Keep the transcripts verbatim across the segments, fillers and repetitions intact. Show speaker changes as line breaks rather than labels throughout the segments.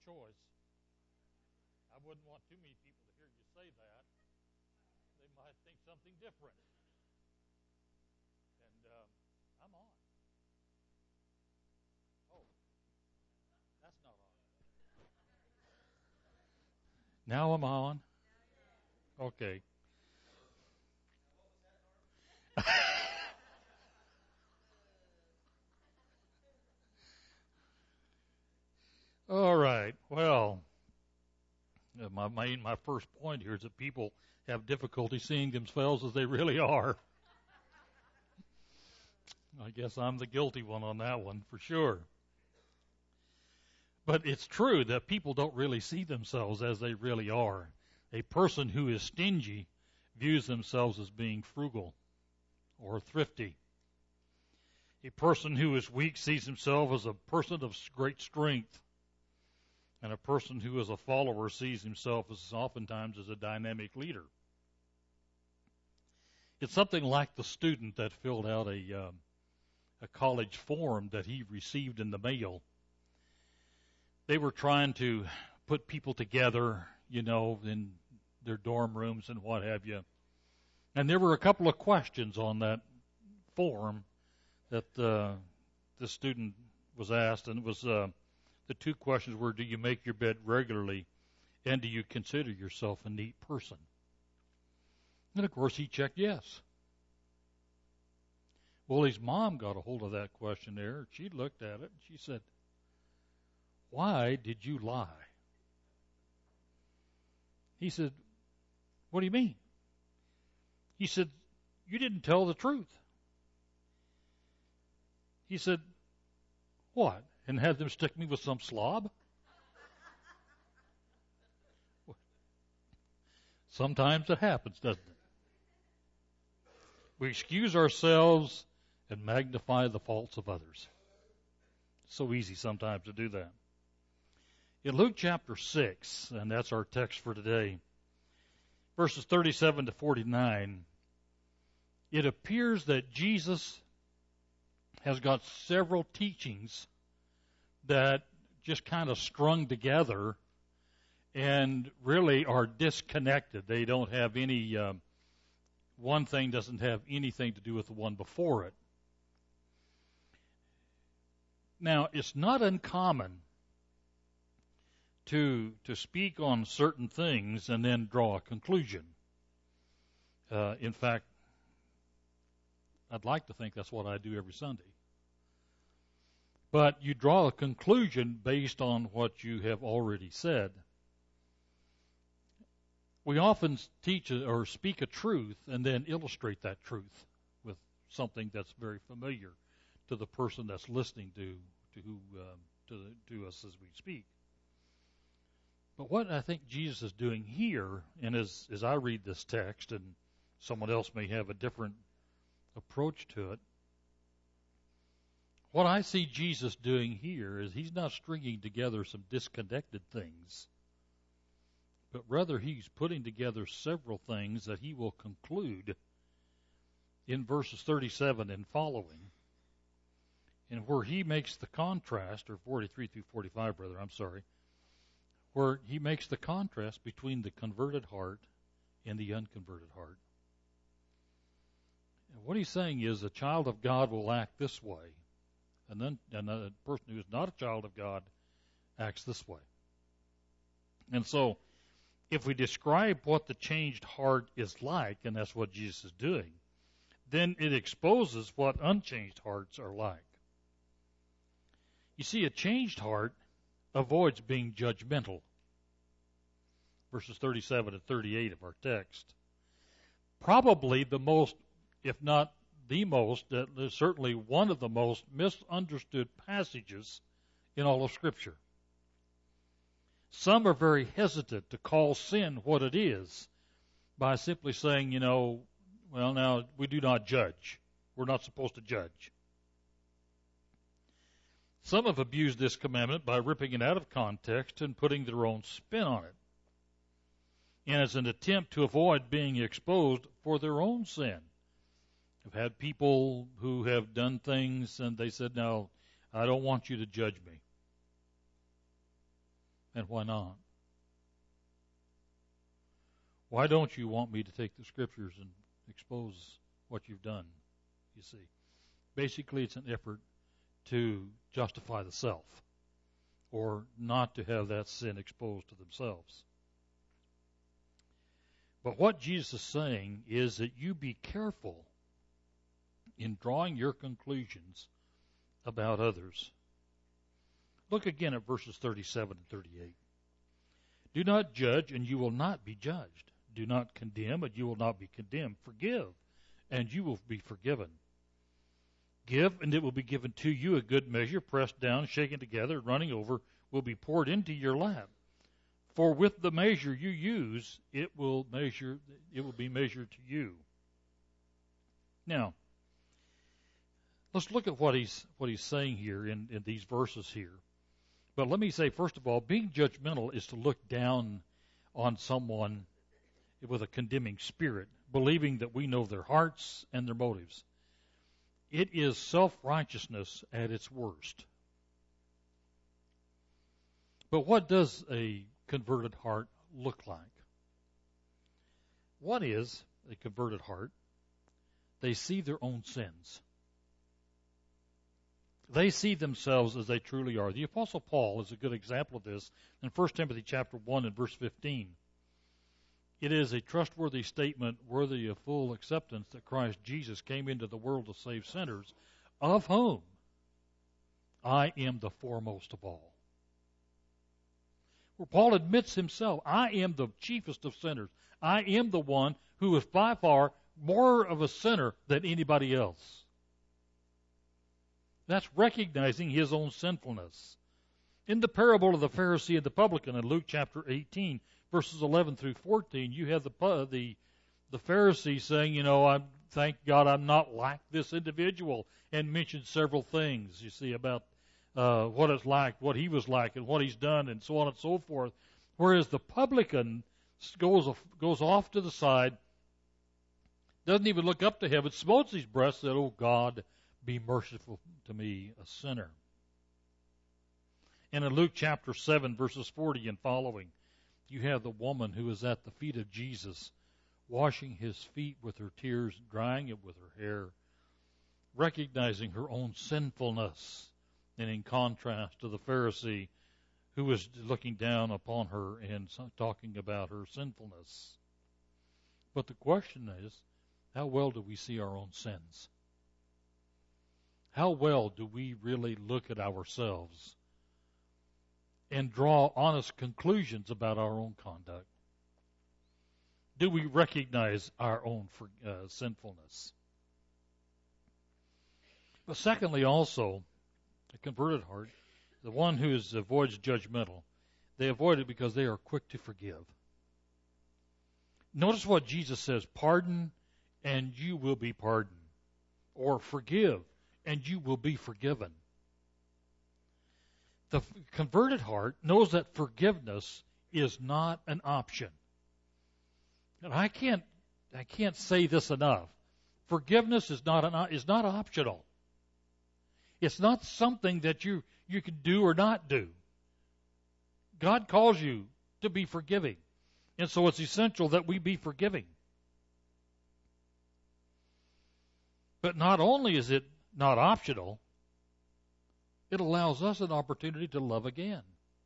choice. I wouldn't want too many people to hear you say that. They might think something different. And um, I'm on. Oh, that's not on. Now I'm on. Okay. All right. Well, uh, my, my my first point here is that people have difficulty seeing themselves as they really are. I guess I'm the guilty one on that one for sure. But it's true that people don't really see themselves as they really are. A person who is stingy views themselves as being frugal or thrifty. A person who is weak sees himself as a person of great strength. And a person who is a follower sees himself as oftentimes as a dynamic leader. It's something like the student that filled out a uh, a college form that he received in the mail. They were trying to put people together, you know, in their dorm rooms and what have you. And there were a couple of questions on that form that uh, the student was asked, and it was uh, the two questions were, do you make your bed regularly, and do you consider yourself a neat person? And, of course, he checked yes. Well, his mom got a hold of that questionnaire. She looked at it, and she said, why did you lie? He said, what do you mean? He said, you didn't tell the truth. He said, what? And had them stick me with some slob? Sometimes it happens, doesn't it? We excuse ourselves and magnify the faults of others. It's so easy sometimes to do that. In Luke chapter six, and that's our text for today, verses thirty-seven to forty-nine, it appears that Jesus has got several teachings that just kind of strung together and really are disconnected. They don't have any, um, one thing doesn't have anything to do with the one before it. Now, it's not uncommon to to speak on certain things and then draw a conclusion. Uh, in fact, I'd like to think that's what I do every Sunday. But you draw a conclusion based on what you have already said. We often teach or speak a truth and then illustrate that truth with something that's very familiar to the person that's listening to to who um, to the, to us as we speak. But what I think Jesus is doing here, and as as I read this text, and someone else may have a different approach to it, what I see Jesus doing here is he's not stringing together some disconnected things, but rather he's putting together several things that he will conclude in verses thirty-seven and following, and where he makes the contrast, or forty-three through forty-five, brother, I'm sorry, where he makes the contrast between the converted heart and the unconverted heart. And what he's saying is a child of God will act this way, and then and a person who is not a child of God acts this way. And so, if we describe what the changed heart is like, and that's what Jesus is doing, then it exposes what unchanged hearts are like. You see, a changed heart avoids being judgmental. Verses thirty-seven and thirty-eight of our text. Probably the most, if not the most, uh, certainly one of the most misunderstood passages in all of Scripture. Some are very hesitant to call sin what it is by simply saying, you know, well, now, we do not judge. We're not supposed to judge. Some have abused this commandment by ripping it out of context and putting their own spin on it, and as an attempt to avoid being exposed for their own sin. I've had people who have done things and they said, no, I don't want you to judge me. And why not? Why don't you want me to take the Scriptures and expose what you've done? You see, basically it's an effort to justify the self, or not to have that sin exposed to themselves. But what Jesus is saying is that you be careful in drawing your conclusions about others. Look again at verses thirty-seven and thirty-eight. Do not judge, and you will not be judged. Do not condemn, and you will not be condemned. Forgive, and you will be forgiven. Give, and it will be given to you a good measure, pressed down, shaken together, running over, will be poured into your lap. For with the measure you use, it will measure. It will be measured to you. Now, let's look at what he's what he's saying here in, in these verses here. But let me say, first of all, being judgmental is to look down on someone with a condemning spirit, believing that we know their hearts and their motives. It is self-righteousness at its worst. But what does a converted heart look like? What is a converted heart? They see their own sins. They see themselves as they truly are. The Apostle Paul is a good example of this in First Timothy chapter one and verse fifteen. It is a trustworthy statement worthy of full acceptance that Christ Jesus came into the world to save sinners, of whom I am the foremost of all. Where Paul admits himself, I am the chiefest of sinners. I am the one who is by far more of a sinner than anybody else. That's recognizing his own sinfulness. In the parable of the Pharisee and the publican in Luke chapter eighteen, verses eleven through fourteen, you have the the the Pharisee saying, you know, I thank God I'm not like this individual, and mentioned several things, you see, about uh, what it's like, what he was like, and what he's done, and so on and so forth. Whereas the publican goes goes off to the side, doesn't even look up to heaven, smotes his breast, said, "Oh God, be merciful to me, a sinner." And in Luke chapter seven, verses forty and following, you have the woman who is at the feet of Jesus, washing his feet with her tears, drying it with her hair, recognizing her own sinfulness, and in contrast to the Pharisee who was looking down upon her and talking about her sinfulness. But the question is, how well do we see our own sins? How well do we really look at ourselves and draw honest conclusions about our own conduct? Do we recognize our own for, uh, sinfulness? But secondly, also, a converted heart, the one who is, avoids judgmental, they avoid it because they are quick to forgive. Notice what Jesus says, pardon and you will be pardoned, or forgive and you will be forgiven. The converted heart knows that forgiveness is not an option. And I can't, I can't say this enough. Forgiveness is not an, is not optional. It's not something that you, you can do or not do. God calls you to be forgiving. And so it's essential that we be forgiving. But not only is it not optional, it allows us an opportunity to love again.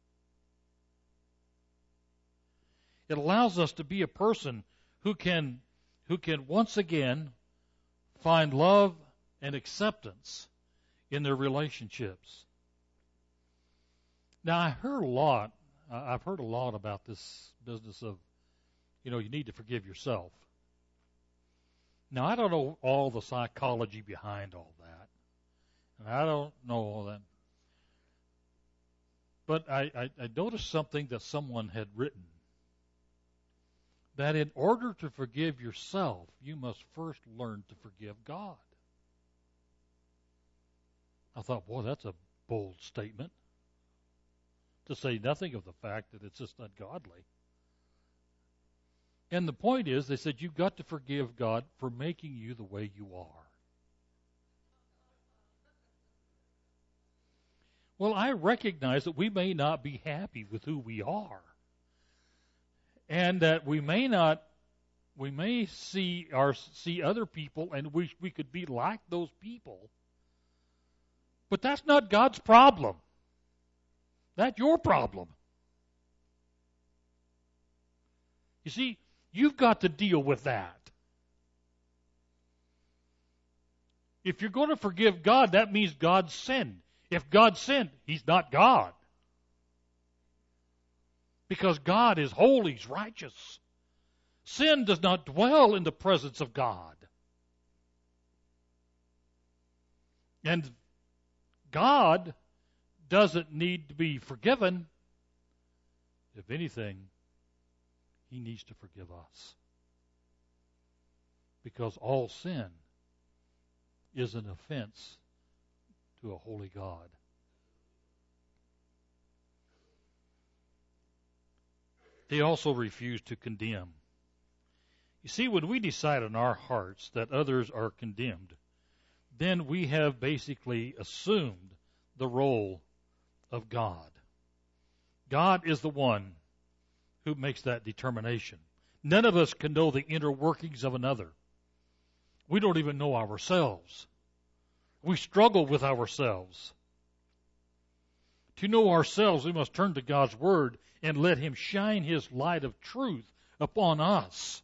It allows us to be a person who can, who can once again find love and acceptance in their relationships. Now, I heard a lot, I've heard a lot about this business of, you know, you need to forgive yourself. Now, I don't know all the psychology behind all that. And I don't know all that. But I, I, I noticed something that someone had written. That in order to forgive yourself, you must first learn to forgive God. I thought, boy, that's a bold statement. To say nothing of the fact that it's just ungodly. And the point is, they said, you've got to forgive God for making you the way you are. Well, I recognize that we may not be happy with who we are. And that we may not, we may see our see other people and wish we could be like those people. But that's not God's problem. That's your problem. You see, you've got to deal with that. If you're going to forgive God, that means God sinned. If God sinned, He's not God. Because God is holy, He's righteous. Sin does not dwell in the presence of God. And God doesn't need to be forgiven. If anything, He needs to forgive us. Because all sin is an offense to a holy God. They also refuse to condemn. You see, when we decide in our hearts that others are condemned, then we have basically assumed the role of God. God is the one who makes that determination. None of us can know the inner workings of another. We don't even know ourselves. We struggle with ourselves. To know ourselves, we must turn to God's Word and let Him shine His light of truth upon us.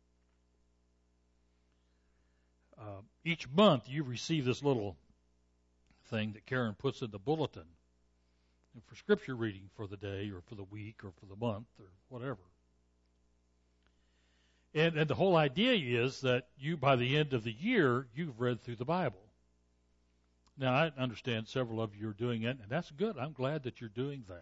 Uh, each month you receive this little thing that Karen puts in the bulletin for scripture reading for the day or for the week or for the month or whatever. And, and the whole idea is that you, by the end of the year, you've read through the Bible. Now, I understand several of you are doing it, and that's good. I'm glad that you're doing that.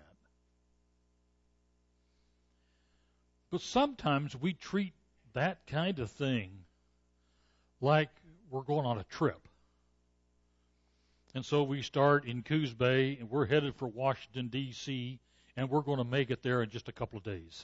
But sometimes we treat that kind of thing like we're going on a trip. And so we start in Coos Bay, and we're headed for Washington, D C, and we're going to make it there in just a couple of days.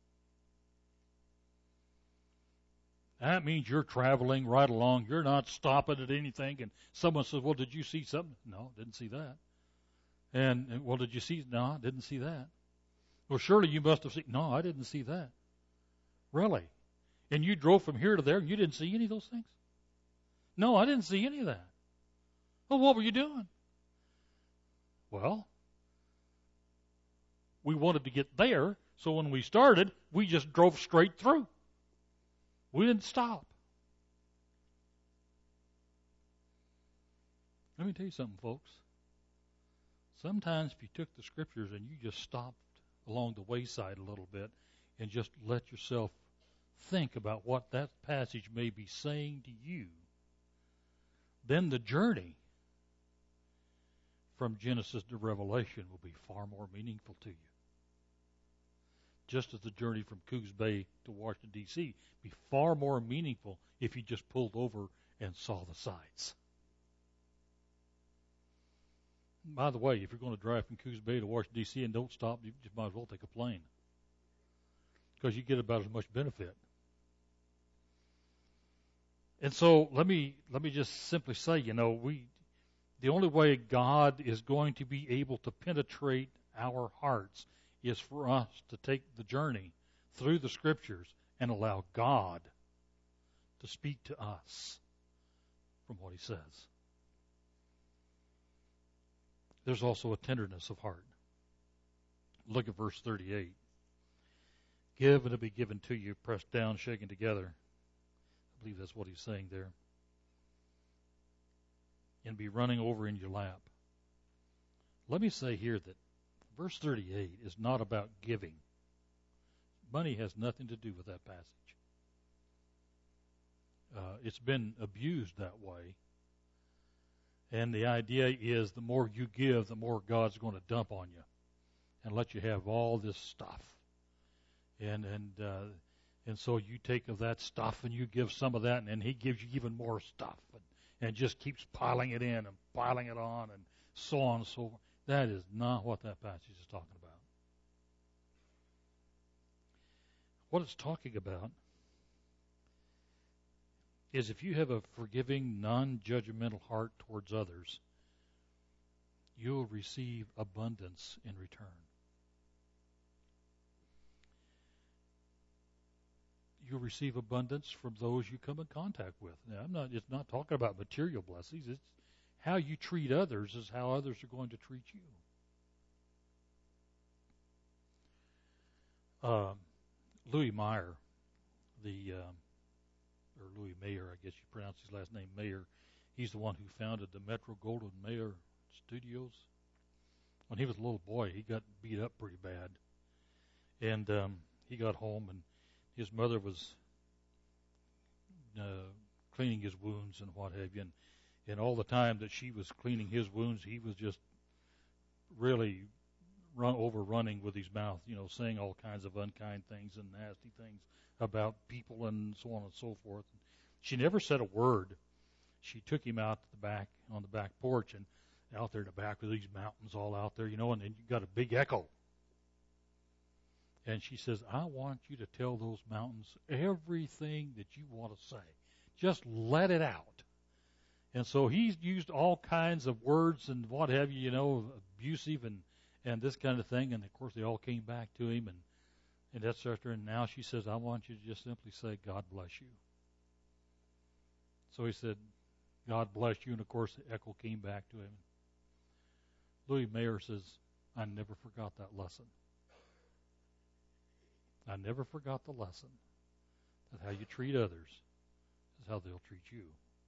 That means you're traveling right along. You're not stopping at anything. And someone says, well, did you see something? No, didn't see that. And, and well, did you see? No, I didn't see that. Well, surely you must have seen. No, I didn't see that. Really? And you drove from here to there and you didn't see any of those things? No, I didn't see any of that. Well, what were you doing? Well, we wanted to get there, so when we started, we just drove straight through. We didn't stop. Let me tell you something, folks. Sometimes if you took the scriptures and you just stopped along the wayside a little bit and just let yourself think about what that passage may be saying to you, then the journey from Genesis to Revelation will be far more meaningful to you. Just as the journey from Coos Bay to Washington, D C be far more meaningful if you just pulled over and saw the sights. By the way, if you're going to drive from Coos Bay to Washington, D C and don't stop, you just might as well take a plane, because you get about as much benefit. And so let me let me just simply say, you know, we the only way God is going to be able to penetrate our hearts is for us to take the journey through the Scriptures and allow God to speak to us from what He says. There's also a tenderness of heart. Look at verse thirty-eight. Give and it'll be given to you, pressed down, shaken together. I believe that's what he's saying there. And be running over in your lap. Let me say here that verse thirty-eight is not about giving. Money has nothing to do with that passage. Uh, it's been abused that way. And the idea is the more you give, the more God's going to dump on you and let you have all this stuff. And and uh, and so you take of that stuff and you give some of that, and then He gives you even more stuff, and, and just keeps piling it in and piling it on and so on and so forth. That is not what that passage is talking about. What it's talking about is if you have a forgiving, non-judgmental heart towards others, you'll receive abundance in return. You'll receive abundance from those you come in contact with. Now, I'm not. It's not talking about material blessings. It's how you treat others is how others are going to treat you. Uh, Louis Meyer, the uh, or Louis Mayer, I guess you pronounce his last name Mayer. He's the one who founded the Metro Goldwyn Mayer Studios. When he was a little boy, he got beat up pretty bad, and um, he got home, and his mother was uh, cleaning his wounds and what have you, and, and all the time that she was cleaning his wounds, he was just really run overrunning with his mouth, you know, saying all kinds of unkind things and nasty things about people and so on and so forth. She never said a word. She took him out to the back, on the back porch, and out there in the back with these mountains all out there, you know, and then you got a big echo. And she says, I want you to tell those mountains everything that you want to say. Just let it out. And so he's used all kinds of words and what have you, you know, abusive and, and this kind of thing. And, of course, they all came back to him. And, and et cetera. And now she says, I want you to just simply say, God bless you. So he said, God bless you. And, of course, the echo came back to him. Louis Mayer says, I never forgot that lesson. I never forgot the lesson that how you treat others is how they'll treat you.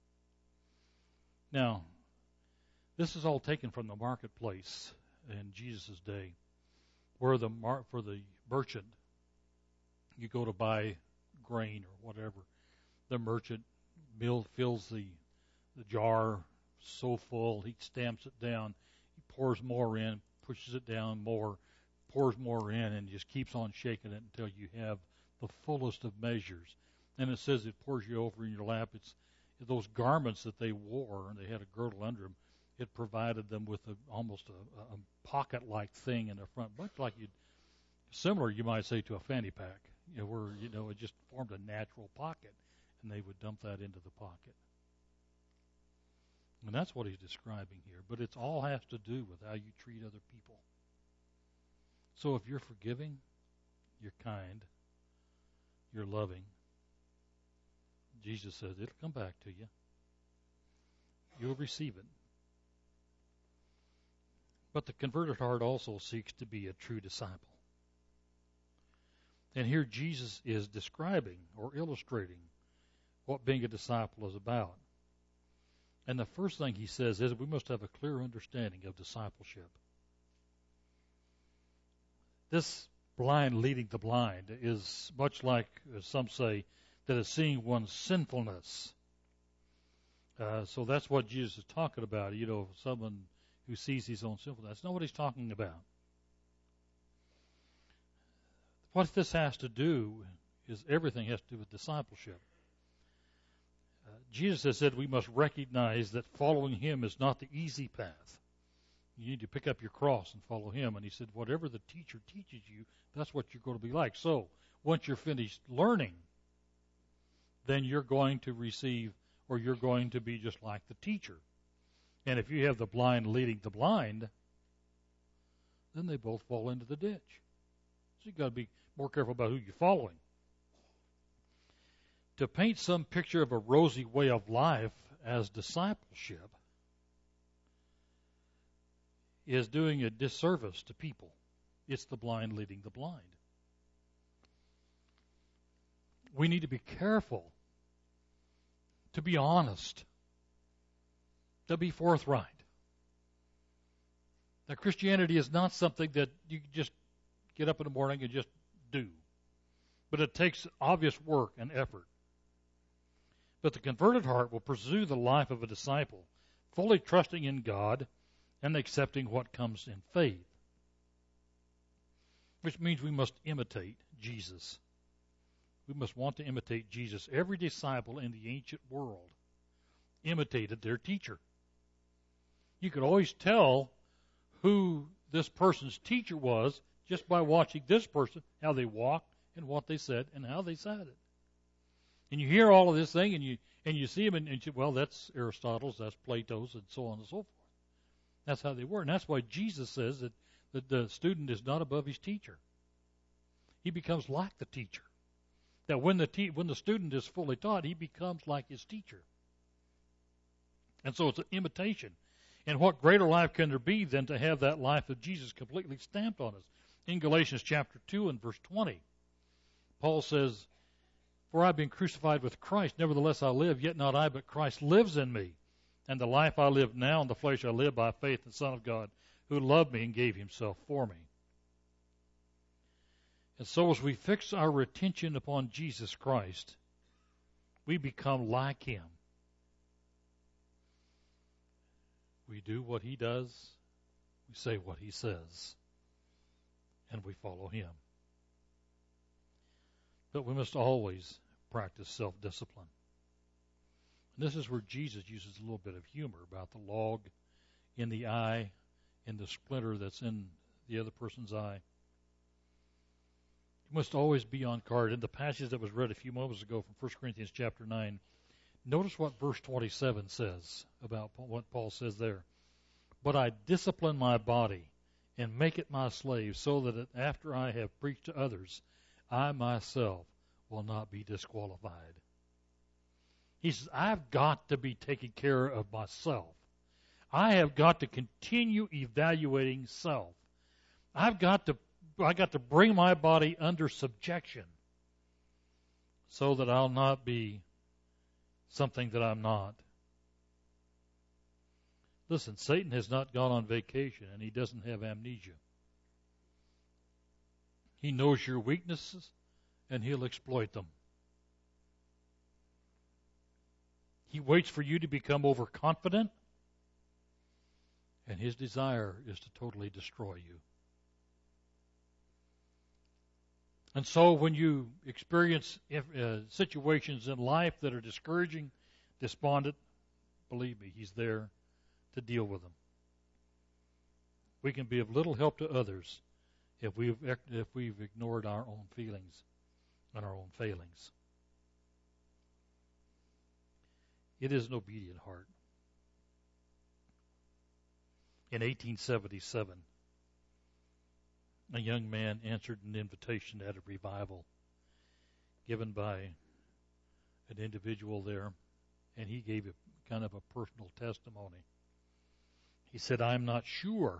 Now, this is all taken from the marketplace in Jesus' day, where the mar- for the merchant, you go to buy grain or whatever. The merchant mill fills the the jar so full, he stamps it down, he pours more in, pushes it down more, pours more in, and just keeps on shaking it until you have the fullest of measures. And it says it pours you over in your lap. It's those garments that they wore, and they had a girdle under them. It provided them with a, almost a, a pocket-like thing in the front, much like you'd, similar, you might say, to a fanny pack, you know, where you know it just formed a natural pocket, and they would dump that into the pocket. And that's what he's describing here. But it all has to do with how you treat other people. So if you're forgiving, you're kind, you're loving, Jesus says it'll come back to you. You'll receive it. But the converted heart also seeks to be a true disciple. And here Jesus is describing or illustrating what being a disciple is about. And the first thing he says is we must have a clear understanding of discipleship. This blind leading the blind is much like, as some say, that is seeing one's sinfulness. Uh, so that's what Jesus is talking about, you know, someone who sees his own sinfulness. That's not what he's talking about. What this has to do is everything has to do with discipleship. Uh, Jesus has said we must recognize that following him is not the easy path. You need to pick up your cross and follow him. And he said, whatever the teacher teaches you, that's what you're going to be like. So, once you're finished learning, then you're going to receive, or you're going to be just like the teacher. And if you have the blind leading the blind, then they both fall into the ditch. So you've got to be more careful about who you're following. To paint some picture of a rosy way of life as discipleship is doing a disservice to people. It's the blind leading the blind. We need to be careful, to be honest, to be forthright. Now, Christianity is not something that you just get up in the morning and just do. But it takes obvious work and effort. But the converted heart will pursue the life of a disciple, fully trusting in God and accepting what comes in faith. Which means we must imitate Jesus. We must want to imitate Jesus. Every disciple in the ancient world imitated their teacher. You could always tell who this person's teacher was just by watching this person, how they walked and what they said and how they said it. And you hear all of this thing and you and you see them and, and you, well, that's Aristotle's, that's Plato's, and so on and so forth. That's how they were. And that's why Jesus says that, that the student is not above his teacher. He becomes like the teacher. That when the te- when the student is fully taught, he becomes like his teacher. And so it's an imitation. And what greater life can there be than to have that life of Jesus completely stamped on us? In Galatians chapter two and verse twenty, Paul says, "For I have been crucified with Christ, nevertheless I live, yet not I, but Christ lives in me. And the life I live now in the flesh I live by faith in the Son of God, who loved me and gave himself for me." And so as we fix our attention upon Jesus Christ, we become like him. We do what he does, we say what he says, and we follow him. But we must always practice self-discipline. And this is where Jesus uses a little bit of humor about the log in the eye and the splinter that's in the other person's eye. You must always be on guard. In the passage that was read a few moments ago from First Corinthians chapter nine, notice what verse twenty-seven says about what Paul says there. "But I discipline my body and make it my slave, so that after I have preached to others, I myself will not be disqualified." He says, I've got to be taking care of myself. I have got to continue evaluating self. I've got to I got to bring my body under subjection so that I'll not be something that I'm not. Listen, Satan has not gone on vacation, and he doesn't have amnesia. He knows your weaknesses, and he'll exploit them. He waits for you to become overconfident, and his desire is to totally destroy you. And so when you experience uh, situations in life that are discouraging, despondent, believe me, he's there to deal with them. We can be of little help to others if we've if we've ignored our own feelings and our own failings. It is an obedient heart. In eighteen seventy-seven, a young man answered an invitation at a revival given by an individual there, and he gave a kind of a personal testimony. He said, I'm not sure.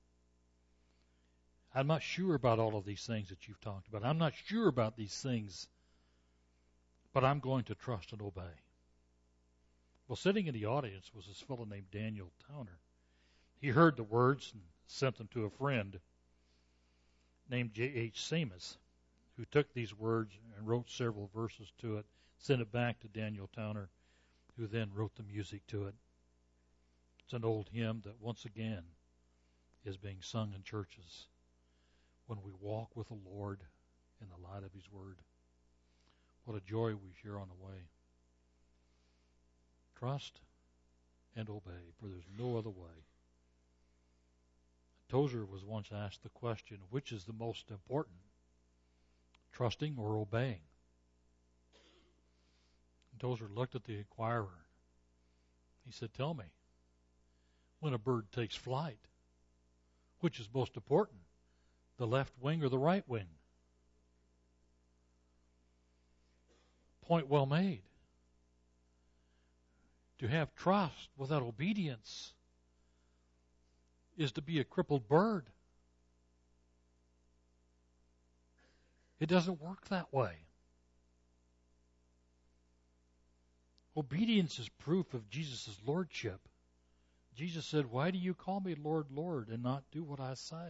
I'm not sure about all of these things that you've talked about. I'm not sure about these things, but I'm going to trust and obey. Well, sitting in the audience was this fellow named Daniel Towner. He heard the words and sent them to a friend named J H Seamus, who took these words and wrote several verses to it, sent it back to Daniel Towner, who then wrote the music to it. It's an old hymn that once again is being sung in churches when we walk with the Lord in the light of his word. What a joy we share on the way. Trust and obey, for there's no other way. Tozer was once asked the question, which is the most important, trusting or obeying? And Tozer looked at the inquirer. He said, tell me, when a bird takes flight, which is most important, the left wing or the right wing? Point well made. To have trust without obedience is to be a crippled bird. It doesn't work that way. Obedience is proof of Jesus' lordship. Jesus said, why do you call me Lord, Lord, and not do what I say?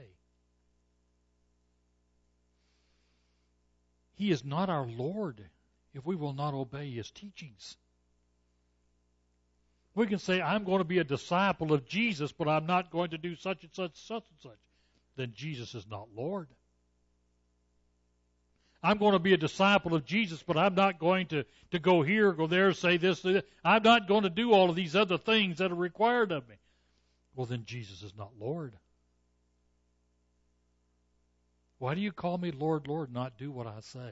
He is not our Lord if we will not obey his teachings. We can say, I'm going to be a disciple of Jesus, but I'm not going to do such and such, such and such. Then Jesus is not Lord. I'm going to be a disciple of Jesus, but I'm not going to, to go here, go there, say this, say that. I'm not going to do all of these other things that are required of me. Well, then Jesus is not Lord. Why do you call me Lord, Lord, not do what I say?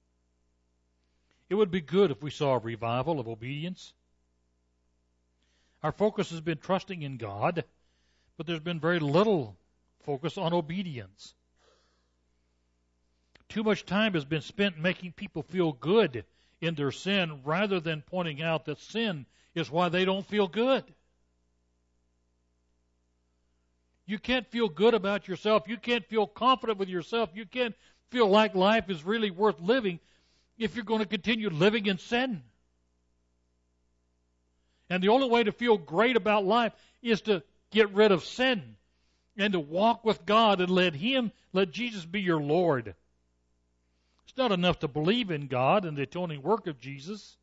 It would be good if we saw a revival of obedience. Our focus has been trusting in God, but there's been very little focus on obedience. Too much time has been spent making people feel good in their sin rather than pointing out that sin is why they don't feel good. You can't feel good about yourself. You can't feel confident with yourself. You can't feel like life is really worth living if you're going to continue living in sin. And the only way to feel great about life is to get rid of sin and to walk with God and let Him, let Jesus be your Lord. It's not enough to believe in God and the atoning work of Jesus.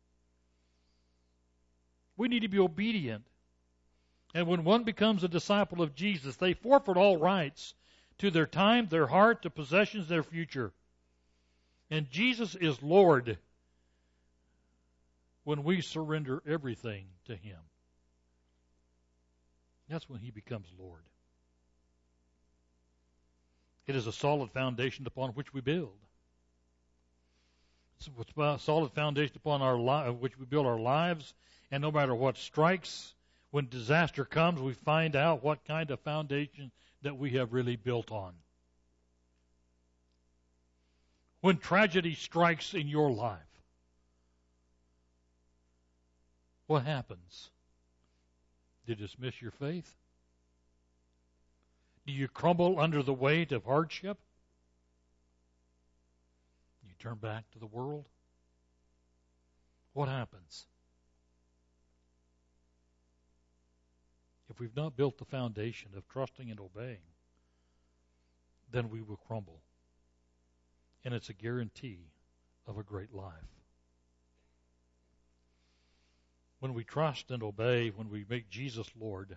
We need to be obedient. And when one becomes a disciple of Jesus, they forfeit all rights to their time, their heart, their possessions, their future. And Jesus is Lord when we surrender everything to Him. That's when He becomes Lord. It is a solid foundation upon which we build. It's a solid foundation upon our li- which we build our lives, and no matter what strikes, when disaster comes, we find out what kind of foundation that we have really built on. When tragedy strikes in your life, what happens? Do you dismiss your faith? Do you crumble under the weight of hardship? Do you turn back to the world? What happens? If we've not built the foundation of trusting and obeying, then we will crumble. And it's a guarantee of a great life. When we trust and obey, when we make Jesus Lord,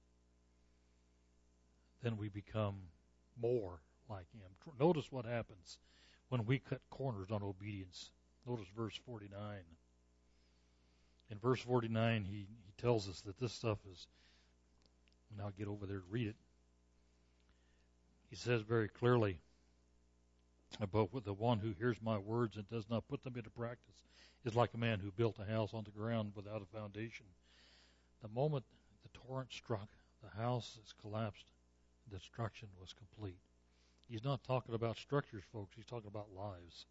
then we become more like Him. Notice what happens when we cut corners on obedience. Notice verse forty-nine. In verse forty-nine, he, he tells us that this stuff is, and I'll get over there to read it. He says very clearly about the one who hears my words and does not put them into practice is like a man who built a house on the ground without a foundation. The moment the torrent struck, the house is collapsed. The destruction was complete. He's not talking about structures, folks. He's talking about lives.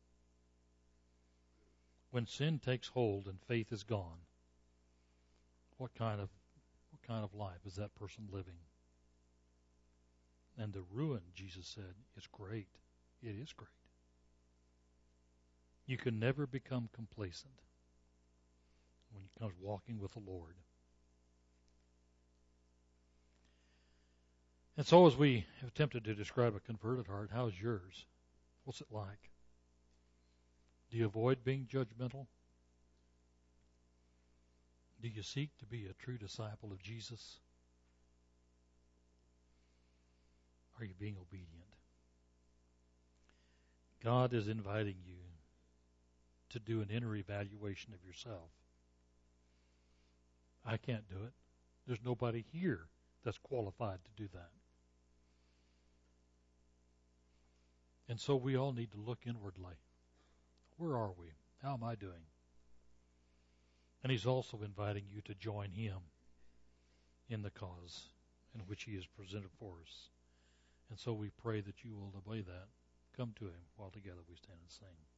When sin takes hold and faith is gone, what kind of what kind of life is that person living? And the ruin, Jesus said, is great. It is great. You can never become complacent when it comes walking with the Lord. And so as we have attempted to describe a converted heart, how's yours? What's it like? Do you avoid being judgmental? Do you seek to be a true disciple of Jesus? Are you being obedient? God is inviting you to do an inner evaluation of yourself. I can't do it. There's nobody here that's qualified to do that. And so we all need to look inwardly. Where are we? How am I doing? And He's also inviting you to join Him in the cause in which He has presented for us. And so we pray that you will obey that. Come to Him while together we stand and sing.